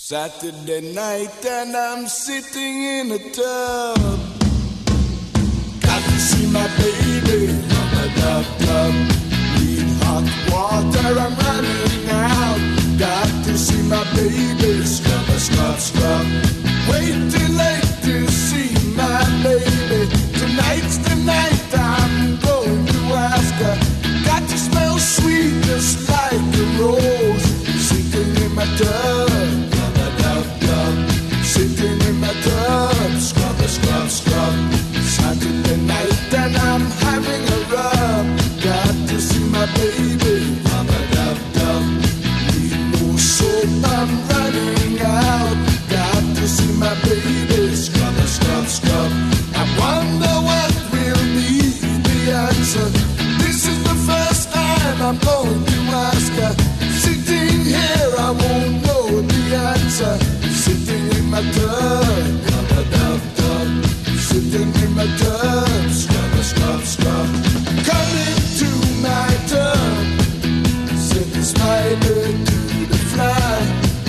Saturday night and I'm sitting in a tub. Got to see my baby on a dub. Need hot water, I'm running out. Got to see my baby, scrub, scrub, scrub. Waiting late to see my baby. Tonight's the night I'm going to ask her. Got to smell sweet just like a rose. Sitting in my tub, dub, dub. Sitting in my tub, scrub, scrub, scrub. Saturday night and I'm having a rub. Got to see my baby, dub, dub. Need more soap, I'm running out. Got to see my baby, scrub, scrub, scrub. I wonder what will be the answer. This is the first time I'm going to ask her. Sitting here, I won't know the answer. Sitting in my tub, dub, dub. Sitting in my tub, scrub, scrub, scrub. Coming to my tub, said the spider to the fly.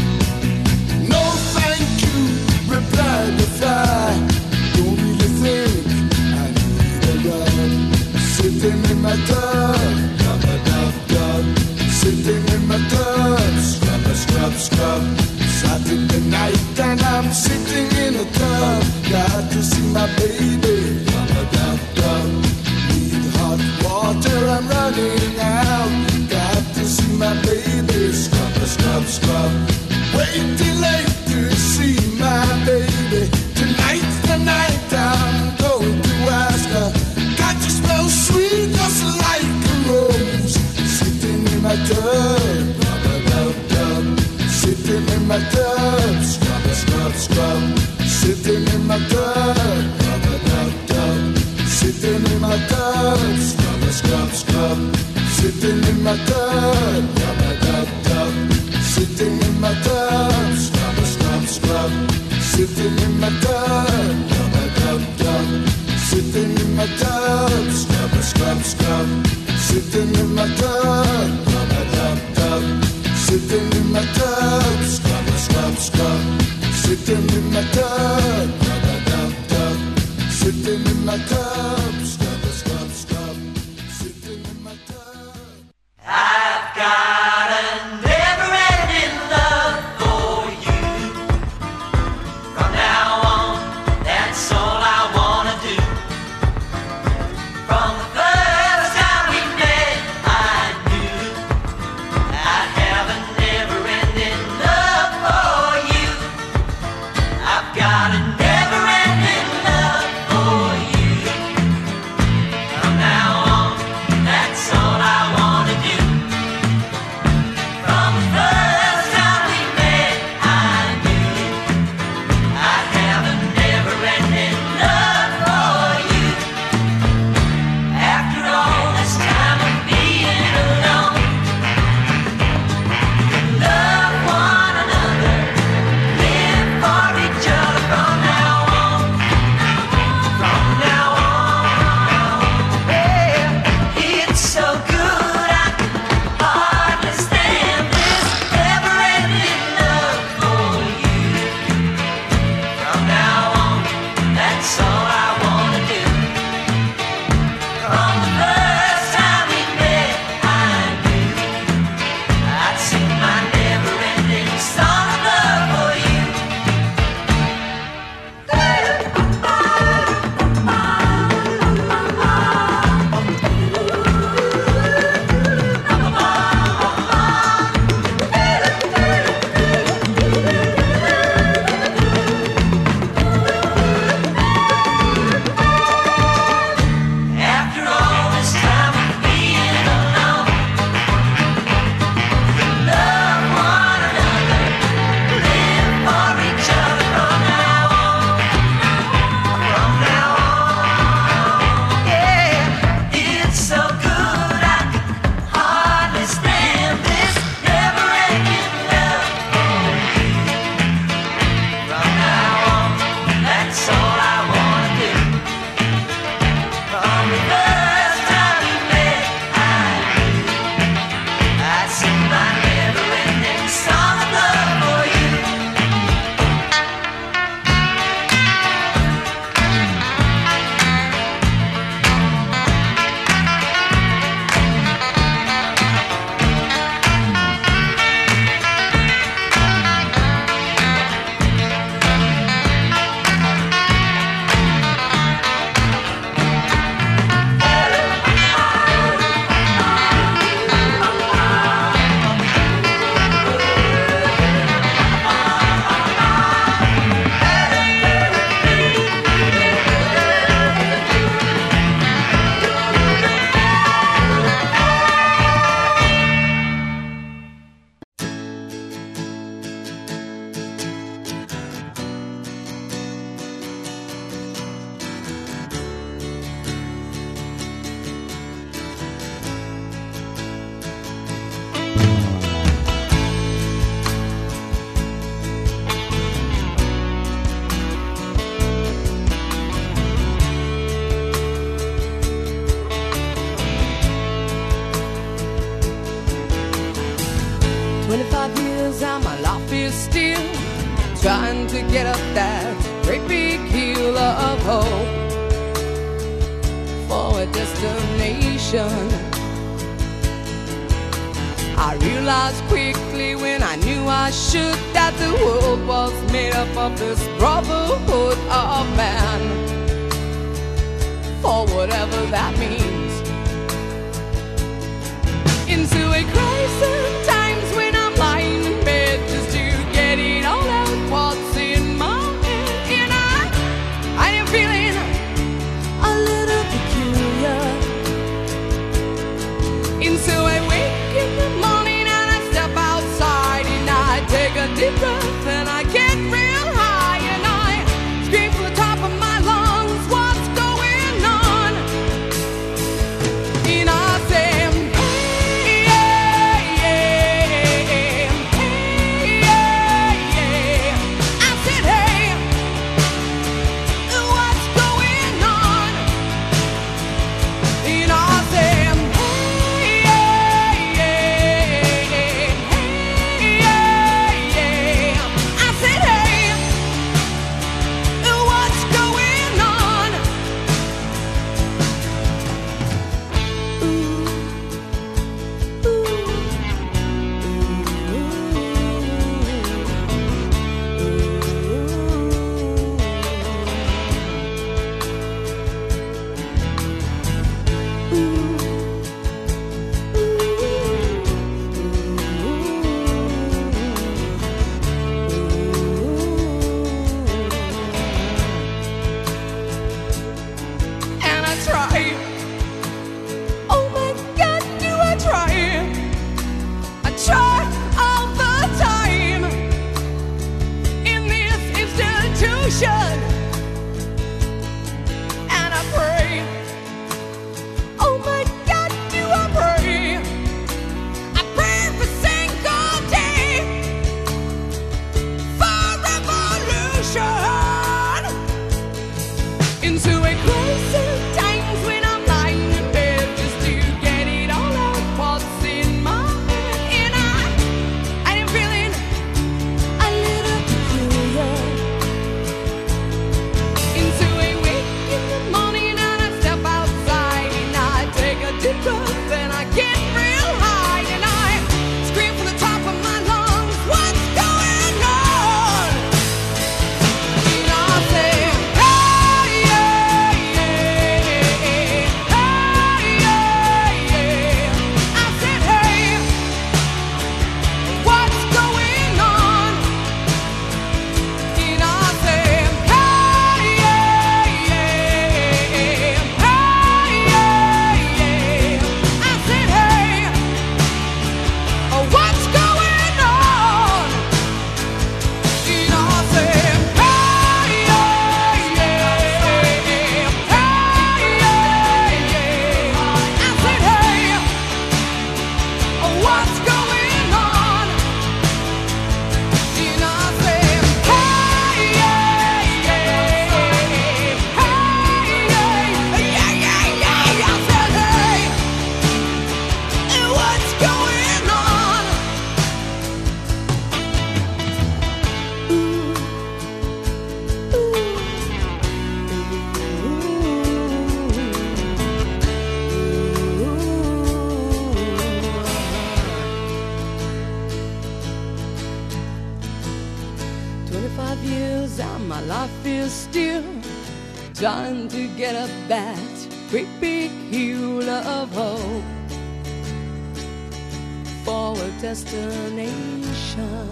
No thank you, replied the fly. Don't really think I need a rub. Sitting in my tub, dub, dub, dub. Sitting in my tub, scrub, scrub, scrub. Saturday night and I'm sitting in a tub. Got to see my baby, dub, dub, dub. Need hot water, I'm running out. Got to see my baby, scrub, scrub, scrub. Waiting late to see my baby. Tonight's the night I'm going to ask her. Got to smell sweet just like a rose. Sitting in my tub, dub, dub, dub. Sitting in my tub, scrub, scrub, scrub. Sitting in my tub, dub, dub, dub. Sitting in my tub, scrub, scrub, scrub. Sitting in my tub, dub, dub, dub. Sitting in my tub, scrub, scrub, scrub. Sitting in my tub, dub, dub, dub. Sitting in my tub, scrub, scrub, scrub. Sitting in my tub, dub, dub, dub. Sitting in my tub, scrub, scrub, scrub. Sitting in my tub, dub, dub, dub. Sitting in my tub, scrub, scrub, scrub. Sitting in my tub. I've got a never-ending love feel still, trying to get up that great big hill of hope for a destination. I realized quickly when I knew I should that the world was made up of this brotherhood of man, for whatever that means. Into a crisis times when I'm lying in bed just to get it all out what's in my head, and I am feeling a little peculiar. Into a wake in the morning and I step outside and I take a deep breath and I get real high and I scream from the top of my lungs, what's going on? And I say, trying to get up that great big hill of hope for a destination.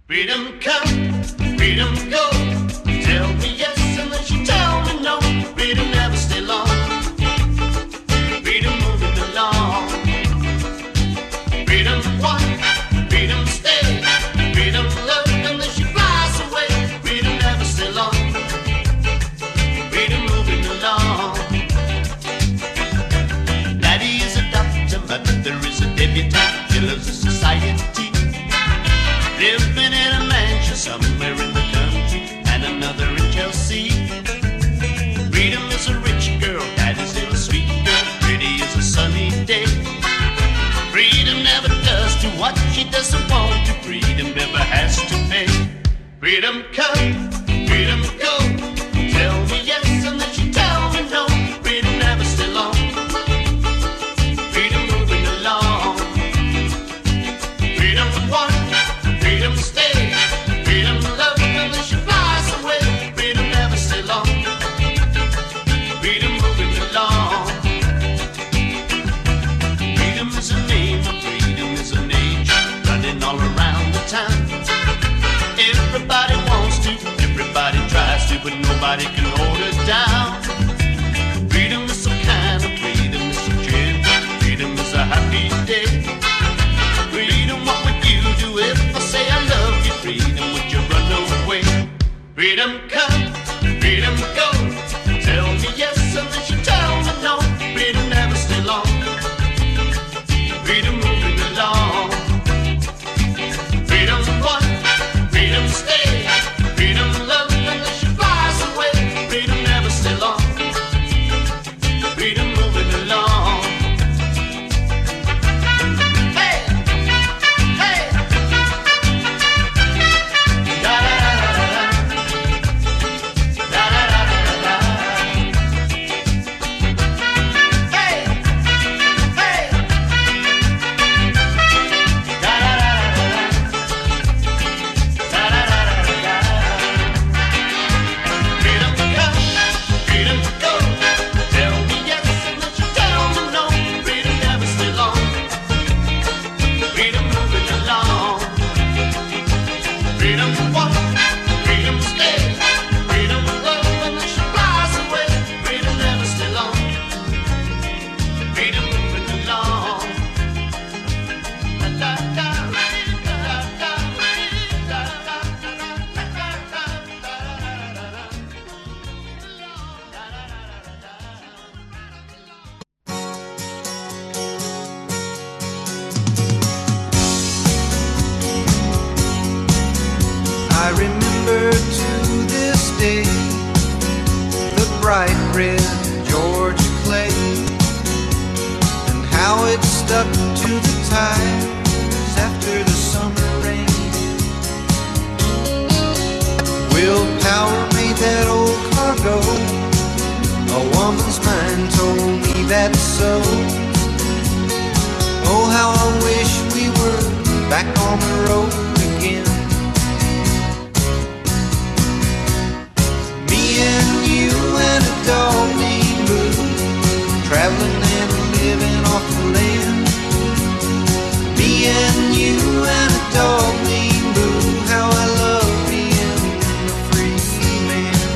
Freedom come, freedom go. Tell me yes and then she tell me no. Freedom never stay long. Freedom moving along. Freedom one, freedom stay. Freedom love and then she flies away. Freedom never stay long. Freedom moving along. Daddy is a doctor, my mother is a debutante. She loves the society. Living in a mansion somewhere in the country and another in Chelsea. Freedom is a rich girl, that is still a sweet girl. Pretty is a sunny day. Freedom never does to what she doesn't want to. Freedom never has to pay. Freedom come, freedom go. Tell me yes and then she tell me no. Freedom never stay long. Freedom moving along. Freedom one. Freedom stay, freedom love, and then she flies away. Freedom never stay long. Freedom moving along. Freedom is a name, freedom is a nature, running all around the town. Everybody wants to, everybody tries to, but nobody can hold it down. Freedom is some kind of freedom, is a change. Freedom is a happy day. Freedom, what would you do if I say I love you? Freedom, would you run away? Freedom come, freedom go. Tell me yes and then she tell me no. Freedom never stay long. Freedom moving along. Freedom one, freedom stay. Freedom love and then she flies away. Freedom never stay long. Freedom moving along. I remember to this day the bright red Georgia clay and how it stuck to the tires after the summer rain. Willpower made that old car go. A woman's mind told me that's so. Oh, how I wish we were back on the road again. And you and a dog named Boo, traveling and living off the land. Me and you and a dog named Boo, how I love being a free man.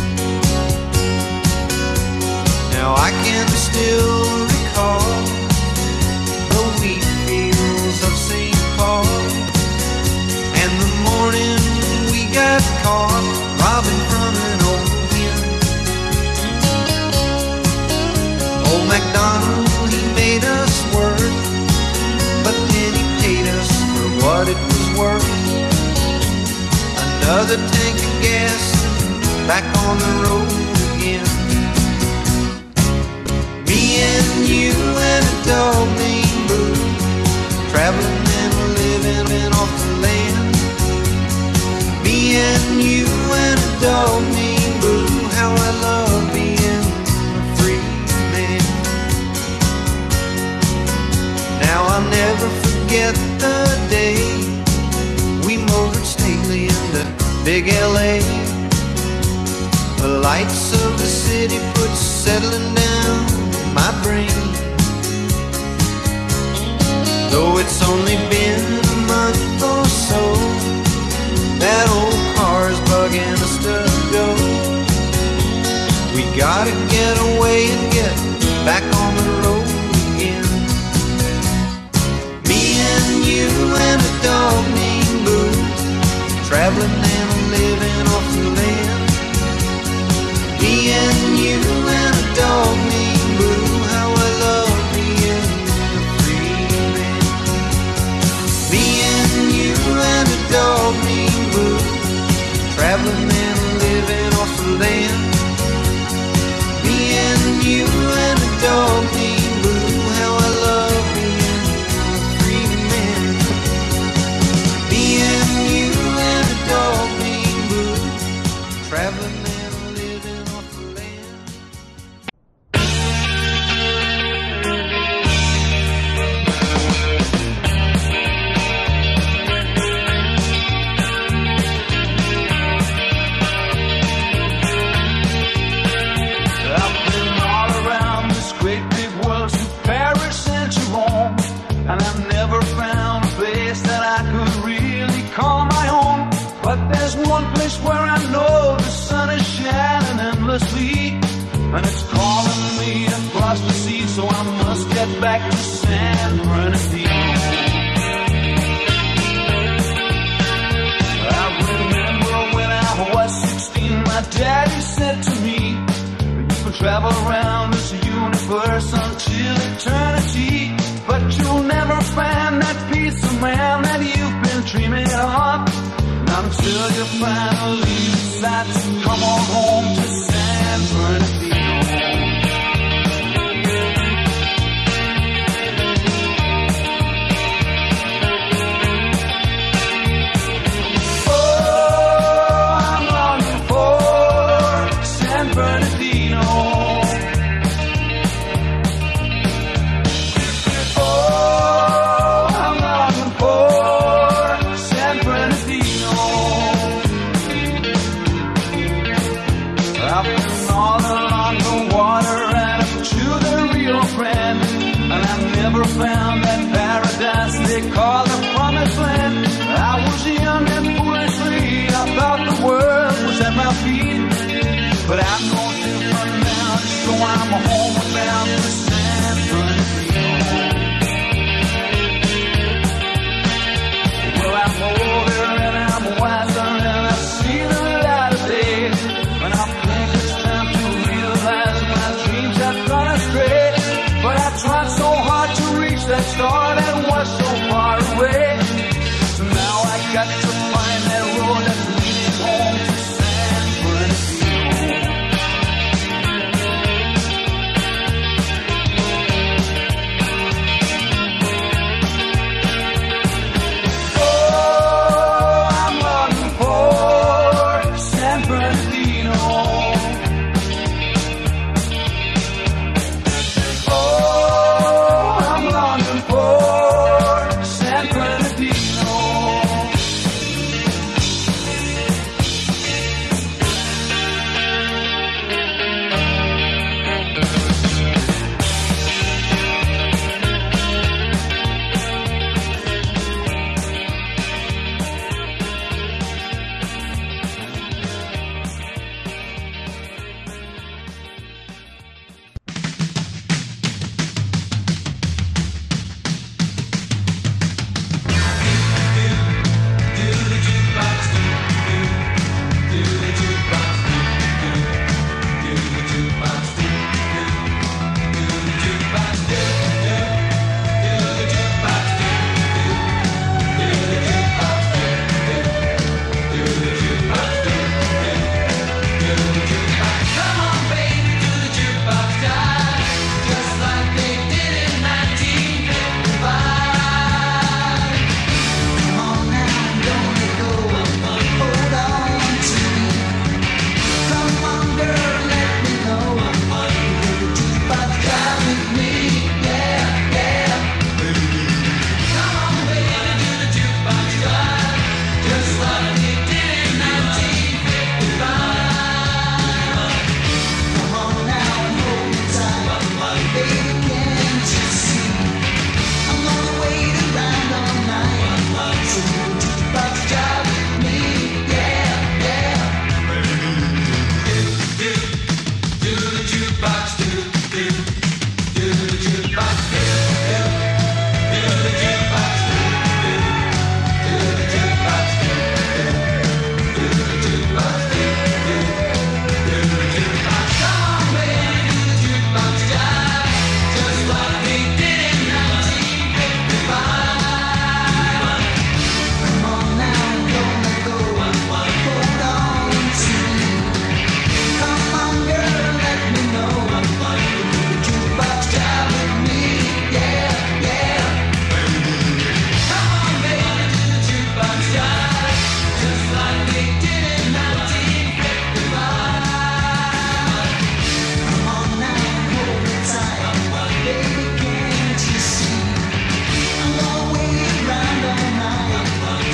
Now I can still recall the wheat fields of St. Paul and the morning we got caught robbing from an old Old MacDonald, he made us work, but then he paid us for what it was worth. Another tank of gas, back on the road again. Me and you and a dog named Boo, traveling and living off the land. Me and you and a dog named Boo, how I love being a free man. Now I'll never forget the day we motored stately into big L.A. The lights of the city put settling down in my brain. Though it's only been a month or so, traveling and living off the land. Me and you and a dog named Boo, how I love being a free man. Me and you and a dog named Boo, traveling and living off the land. Me and you and a dog named Boo, how I love being a free man. Me and you and a dog named Boo, traveling and living off the land. I've been all around this great big world, to Paris and to Rome, and I've never found a place that I could really call my own. But there's one place where I know the sun is shining endlessly, and it's calling me across the sea, so I must get back to San Bernardino. I remember when I was 16, my daddy said to me, you can travel around this universe until eternity, but you'll never find that piece of man that you've been dreaming of. Not until you finally decide to come on home to San Bernardino. I've been all along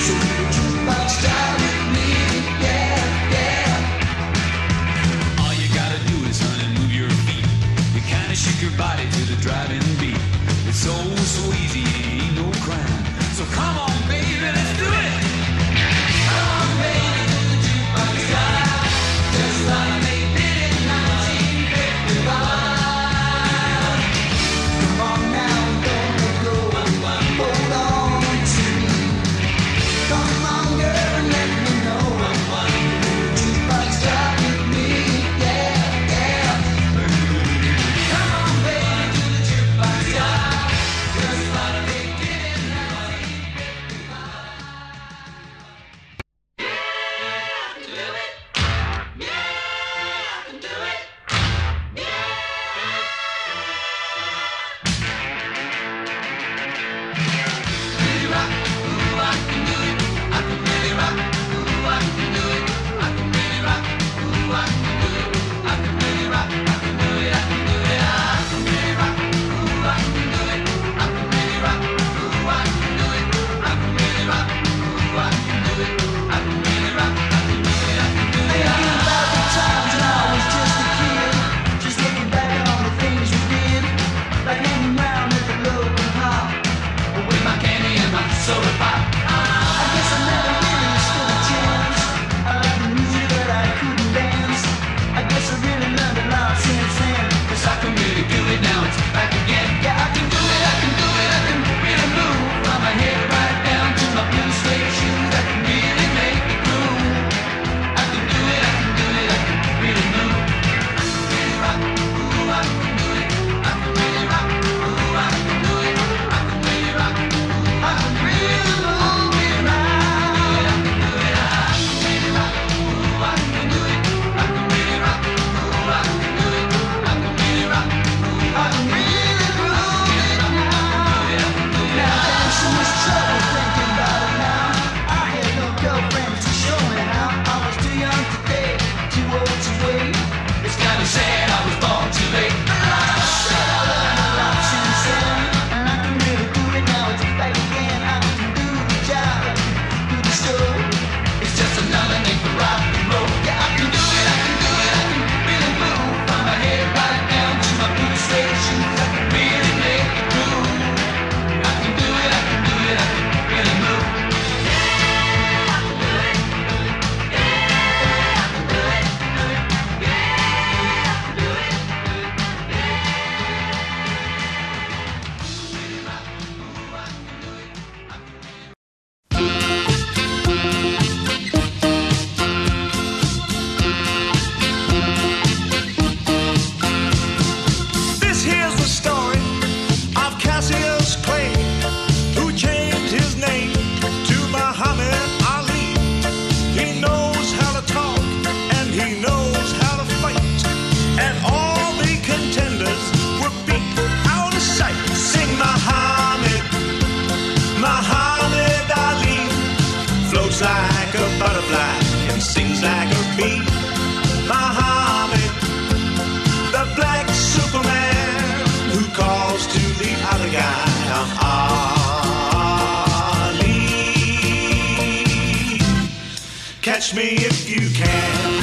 Catch me if you can.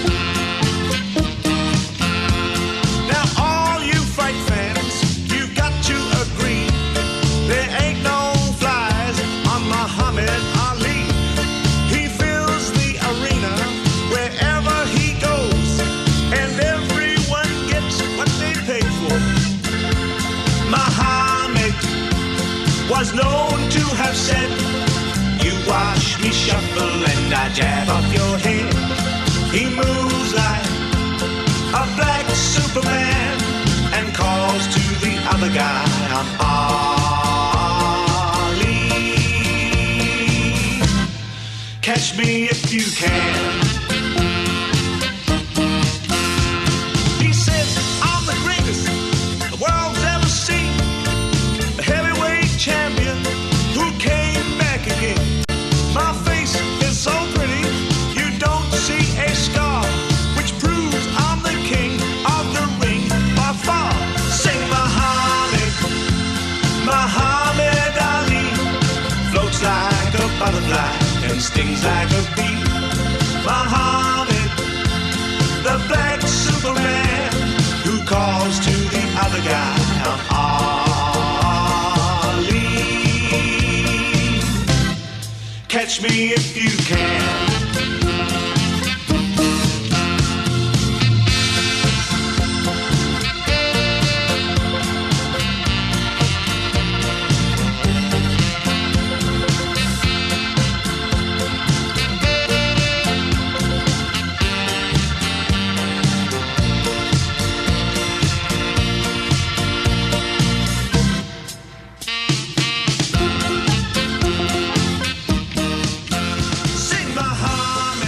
Now all you fight fans, you've got to agree, there ain't no flies on Muhammad Ali. He fills the arena wherever he goes, and everyone gets what they pay for. Muhammad was known to have said, you watch me shuffle and I jab off your head. He moves like a black Superman and calls to the other guy, I'm Ali. Catch me if you can. He says, I'm the greatest the world's ever seen, the heavyweight champion who came back again. My face is so pretty, you don't see a scar, which proves I'm the king of the ring by far. Sing Muhammad, Muhammad Ali, floats like a butterfly and stings like a bee. Muhammad, the black Superman, who calls to the other guy, I'm Ali. Catch me if you can. Sing Muhammad.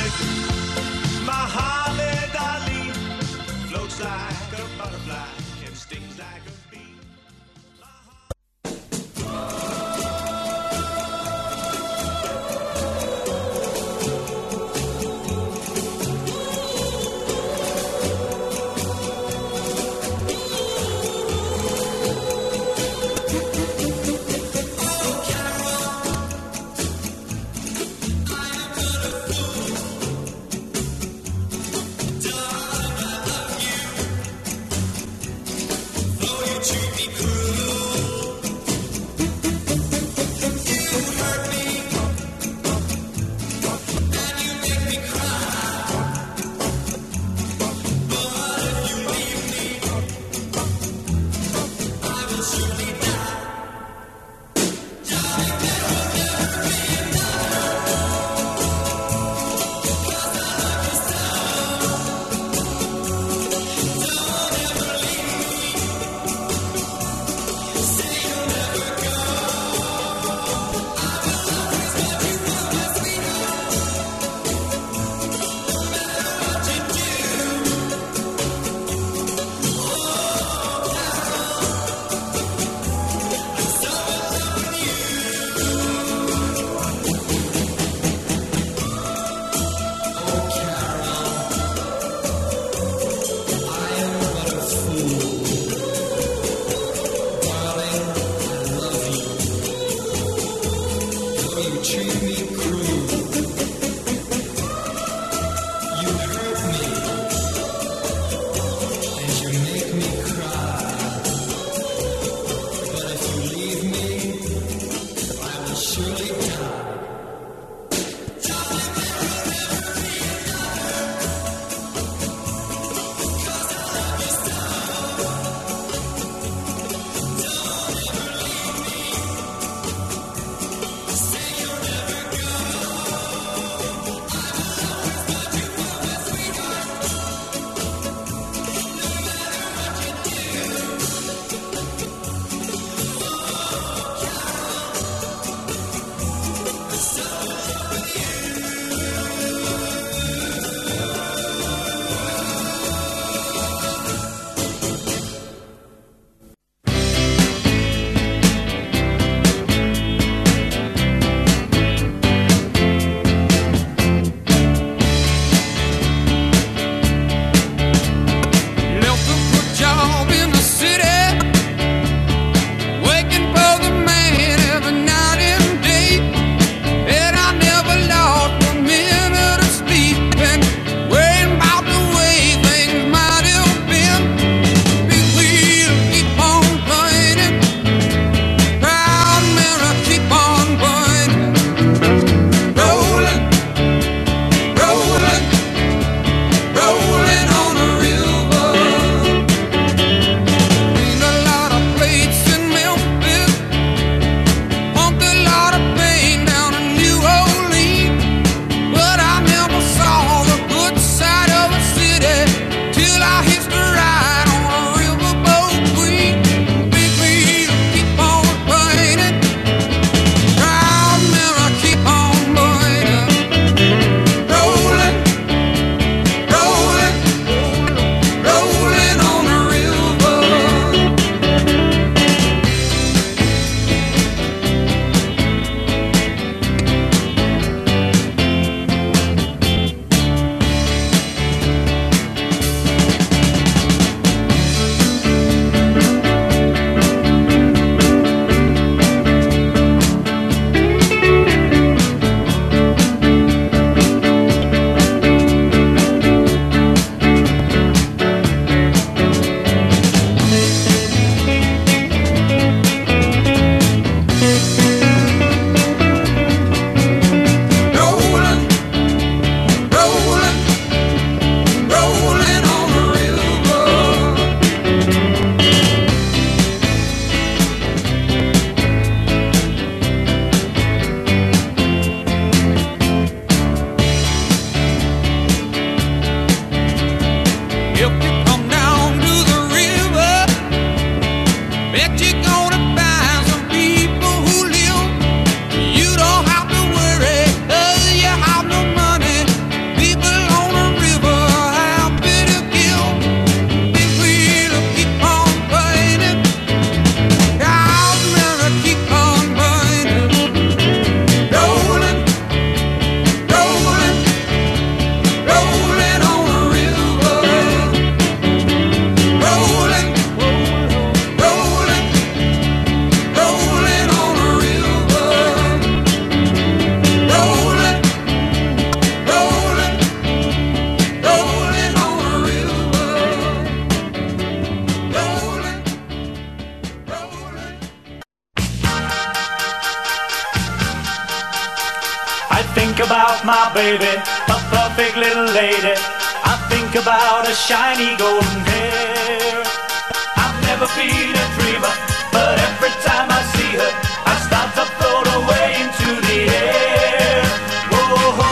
about my baby, a perfect little lady. I think about her shiny golden hair. I've never been a dreamer, but every time I see her, I start to float away into the air. Oh,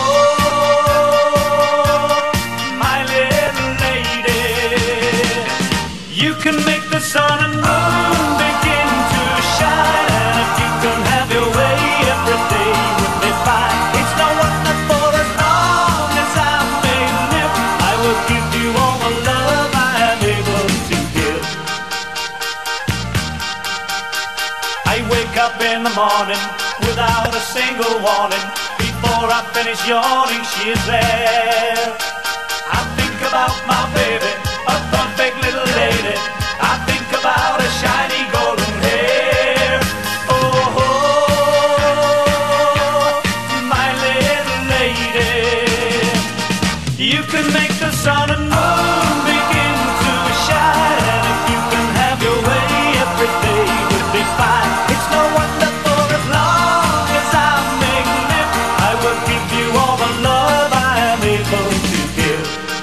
my little lady. You can make the sun and moon begin to shine, and if you can have your way, every day would be fine. It's no wonder, for as long as I may live, I will give you all the love I am able to give. I wake up in the morning without a single warning. Before I finish yawning, she is there. I think about my baby, a perfect little lady. I think about her shiny golden hair. Oh, my little lady. You can make the sun and moon begin to shine, and if you can have your way, every day would be fine. It's no wonder, for as long as I may live, I will give you all the love I am able to give.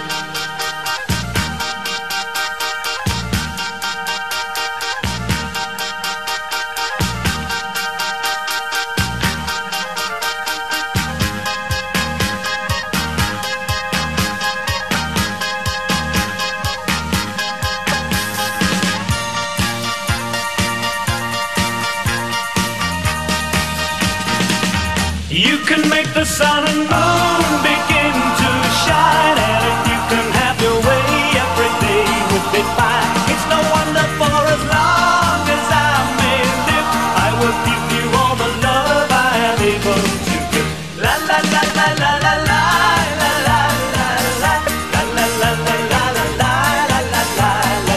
You can make the sun and moon begin to shine, and if you can have your way, every day would be fine. It's no wonder, for as long as I may live, I will give you all the love I am able to give. La la la la la la la la la la la la la la la la la la la la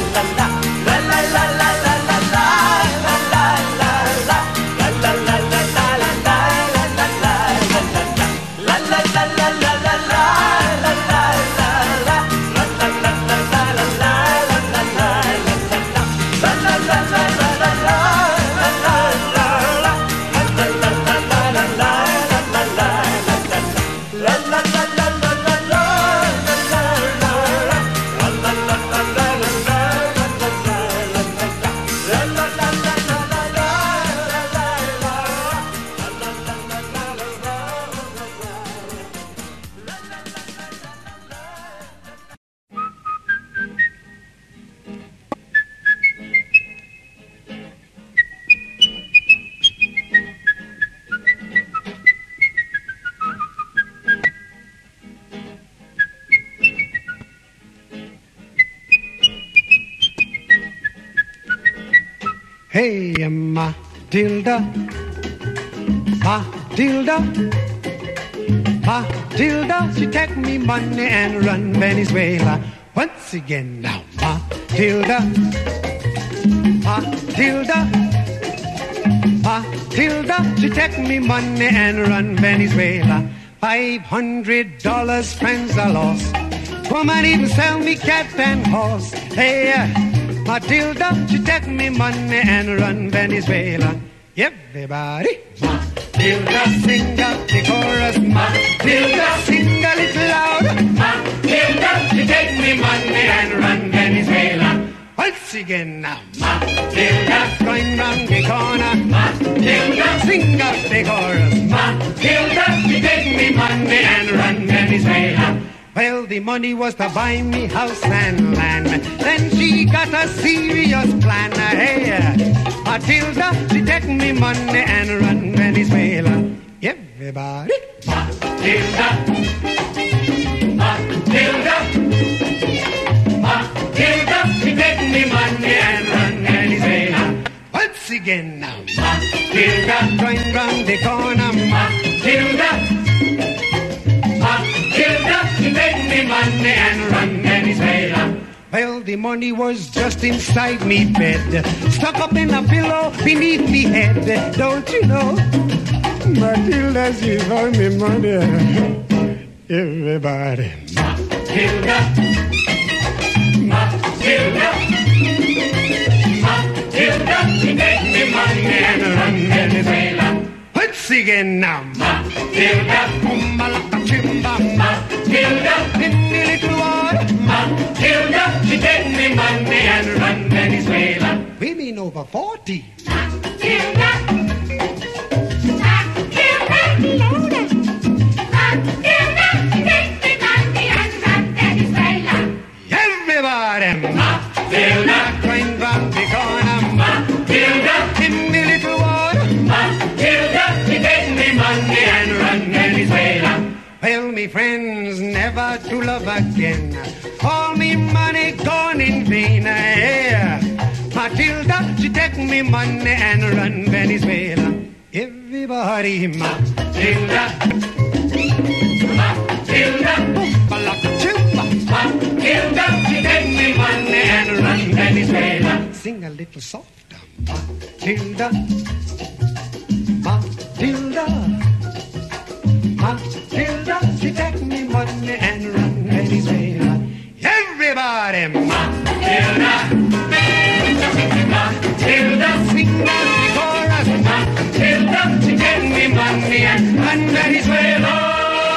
Hey, Matilda, Matilda, Matilda, she take me money and run Venezuela. Once again now, Matilda, Matilda, Matilda, she take me money and run Venezuela. $500 friends I lost. Woman even sell me cat and horse. Hey, Matilda, she take me money and run Venezuela. Everybody, Matilda, sing out the chorus. Matilda, sing a little louder. Matilda, she take me money and run Venezuela. Once again now, Matilda, going round the corner. Matilda, sing out the chorus. Matilda, she take me money and run Venezuela. Well, the money was to buy me house and land. Then she got a serious plan. Hey, Matilda, she take me money and run Venezuela. Everybody, Matilda, Matilda, Matilda, she take me money and run Venezuela. Once again now, Matilda, going round the corner. Matilda, Matilda, she take me money and run Venezuela. Well, the money was just inside me bed, stuck up in a pillow beneath me head. Don't you know, Matilda, she found me money. Everybody, Matilda, Matilda, Matilda, she take me money and run Venezuela. Once again now, Matilda, 40. Everybody, Matilda, climb up the corner, Matilda, give me little water, Matilda, you take me money and run Venezuela. Well, me friends, never to love again. All me money gone in vain. Yeah. Matilda, she take me money and run Venezuela. Everybody, Matilda, Matilda, Matilda, she take me money and run Venezuela. Sing a little softer, Matilda, Matilda, Matilda, she take me money and run Venezuela. Everybody, Matilda, Matilda, sing out the chorus, Matilda, she take me money and run Venezuela.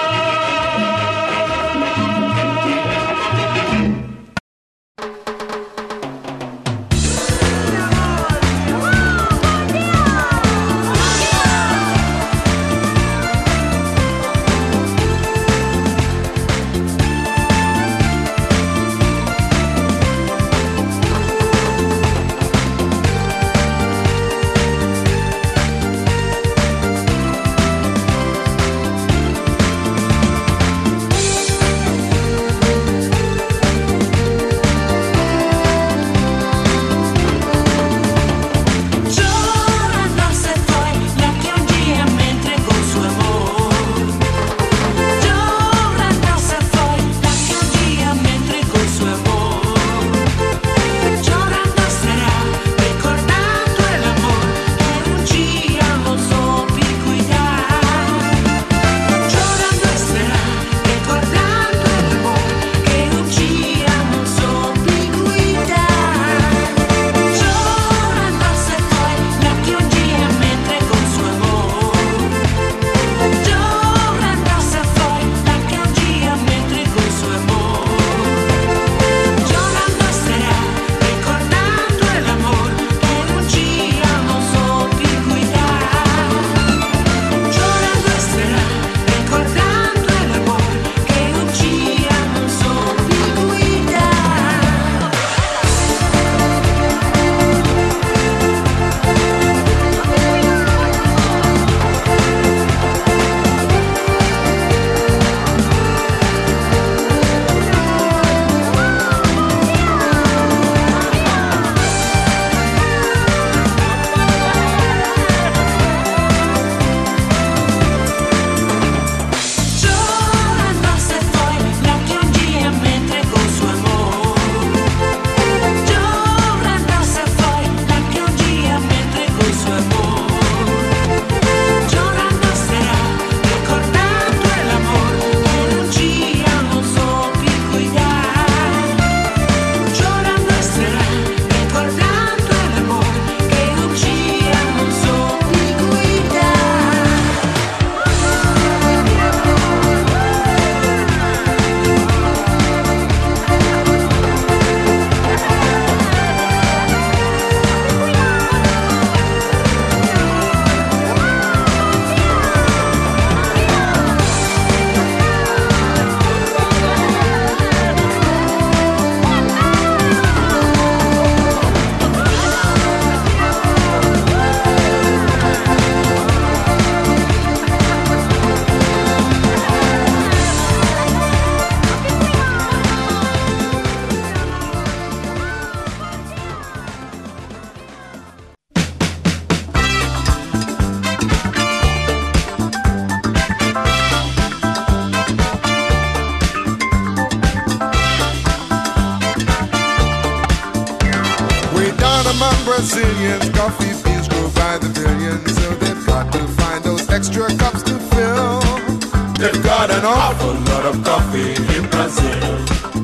Brazilians, coffee beans grow by the billions, so they've got to find those extra cups to fill. They've got an awful lot of coffee in Brazil.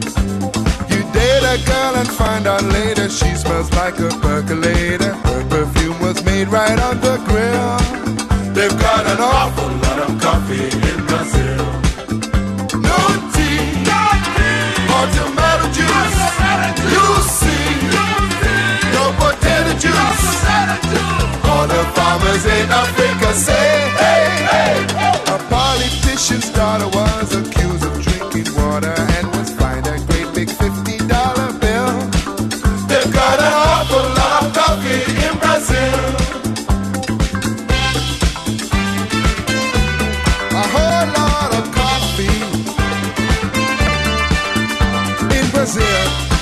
You date a girl and find out later she smells like a percolator. Her perfume was made right on the grill. They've got an awful lot of coffee in Brazil. No tea, or tomato juice. You see, no potato juice. Africa say, hey, hey. A politician's daughter was accused of drinking water and was fined a great big $50 bill. They've got an awful lot of coffee in Brazil. A whole lot of coffee in Brazil.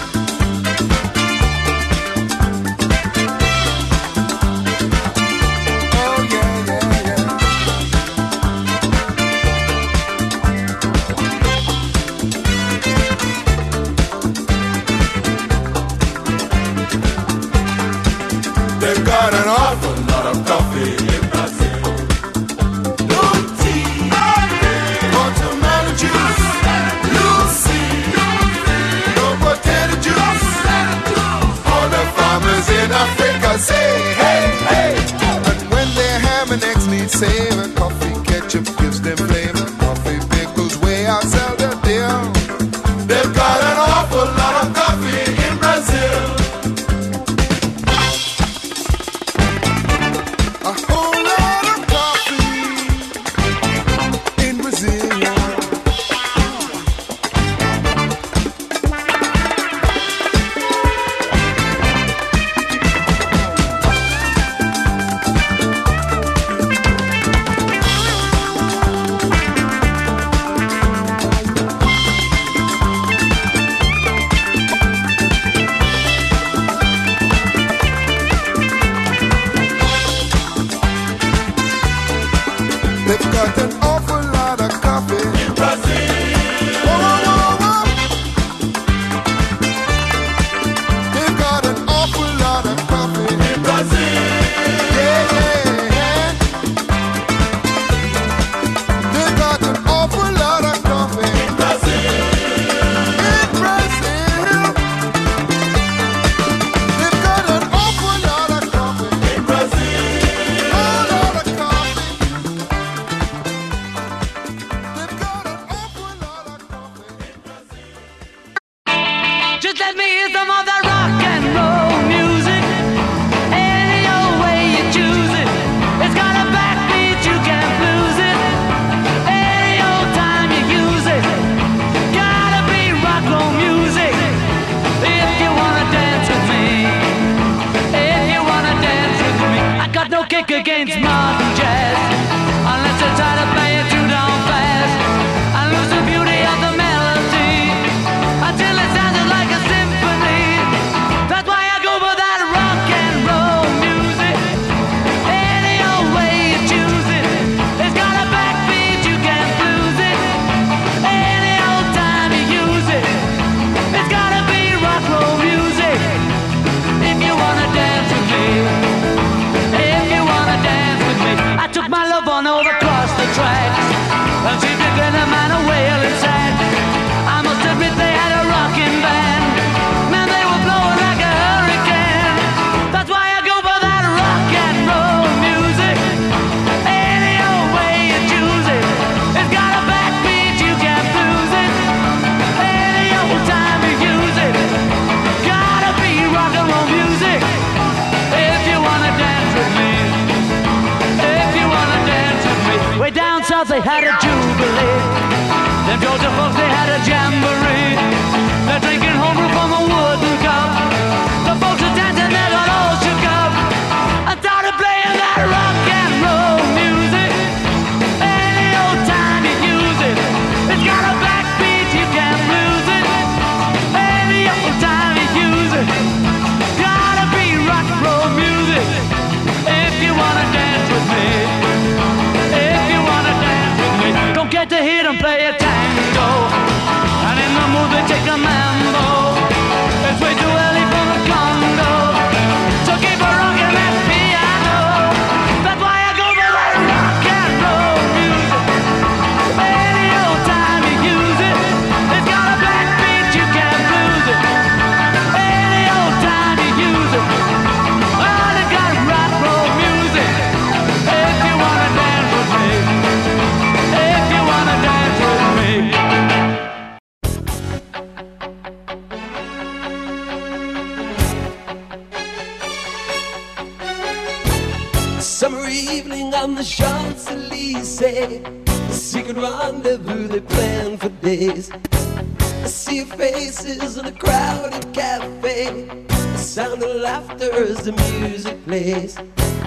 Got an awful lot of coffee in Brazil. No tea, watermelon juice, Lucy, no potato juice. All the farmers in Africa say, hey, hey. And when their ham and eggs need savor, coffee ketchup gives them flavor. Coffee pickles way outsell the deal. They've got an awful lot of coffee in Brazil. They've got an awful lot of coffee in Brazil. They've got an awful lot of coffee in Brazil. Yeah, yeah, yeah. They've got an awful lot of coffee in Brazil. In Brazil. They've got an awful lot of coffee in Brazil. A lot of coffee. Just let me hear some of that rock and roll music. Any old way you choose it. It's got a backbeat, you can't lose it. Any old time you use it. Gotta be rock and roll music. If you wanna dance with me. If you wanna dance with me. I got no kick against modern jazz. Unless you try to play it too down fast. I lose the beauty of the melody. Until it sounded like a symphony. That's why I go for that rock and roll music. Any old way you choose it. It's got a backbeat, you can't lose it. Any old time you use it. It's gotta be rock and roll music. If you wanna dance with me. If you wanna dance with me. I took my love on over across the tracks. And she began a man a wailing sad. I must admit they had a rocking band. Man, they were blowing like a hurricane. That's why I go for that rock and roll music. Any old way you choose it. It's got a backbeat, you can't lose it. Any old time you use it. Gotta be rock and roll music. If you wanna dance with me. If you wanna dance with me. Way down south they had a jubilee. Them Georgia folks, they had a jamboree. They're drinking homebrew from a wooden cup. The folks are dancing, they got all shook up. I started playing that rock and roll music. Any old time you use it. It's got a backbeat, you can't lose it. Any old time you use it. Gotta be rock and roll music. If you wanna dance with me. If you wanna dance with me. Don't get to hear them play a tango. And in the mood they take a mambo. It's way too early for the Congo. So keep a rockin' that piano. That's why I go for that rock and roll music. Any old time you use it. It's got a backbeat, you can't lose it. Any old time you use it. Well, it got rock and roll music. If you wanna dance with me. If you wanna dance with me. on the Champs-Elysees, a secret rendezvous they planned for days. I see your faces in a crowded cafe. The sound of laughter as the music plays.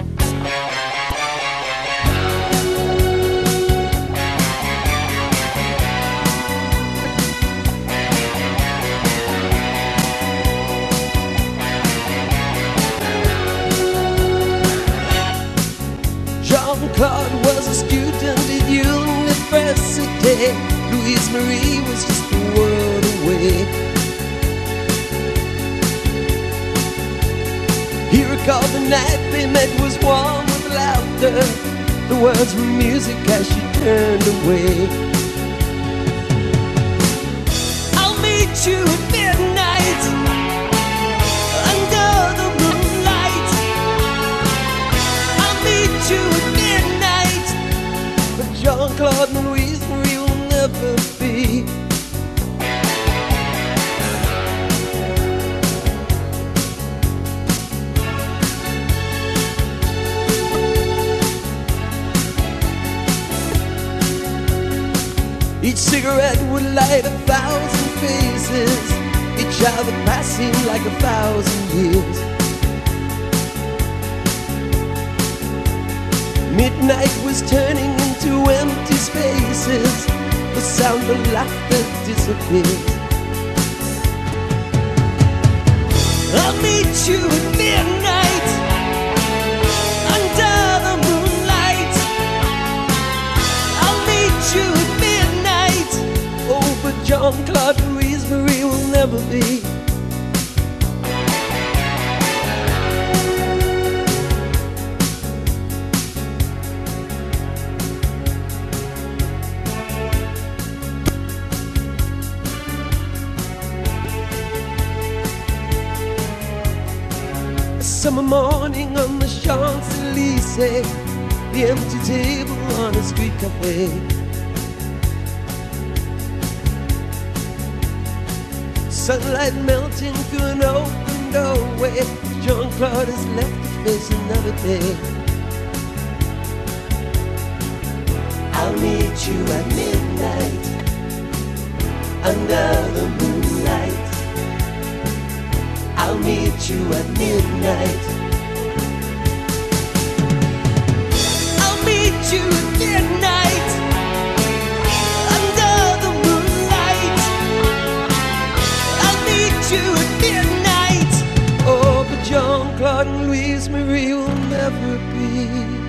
Jean-Claude was a student at university. Louise Marie was just a world away. He recalled the night they met was warm with laughter. The words were music as she turned away. I'll meet you at midnight under the moonlight. I'll meet you at midnight, but Jean-Claude and Louise Marie will never be. Each cigarette would light 1,000 faces, each hour passing like 1,000 years. Midnight was turning into empty spaces. The sound of laughter disappears. I'll meet you at midnight under the moonlight. I'll meet you at midnight. Oh, but Jean-Claude and Louise Marie will never be. Summer morning on the Champs-Elysees, the empty table on a street cafe. Sunlight melting through an open doorway. Jean-Claude has left to face another day. I'll meet you at midnight under the moonlight. I'll meet you at midnight. I'll meet you at midnight under the moonlight. I'll meet you at midnight. Oh, but Jean-Claude and Louise Marie will never be.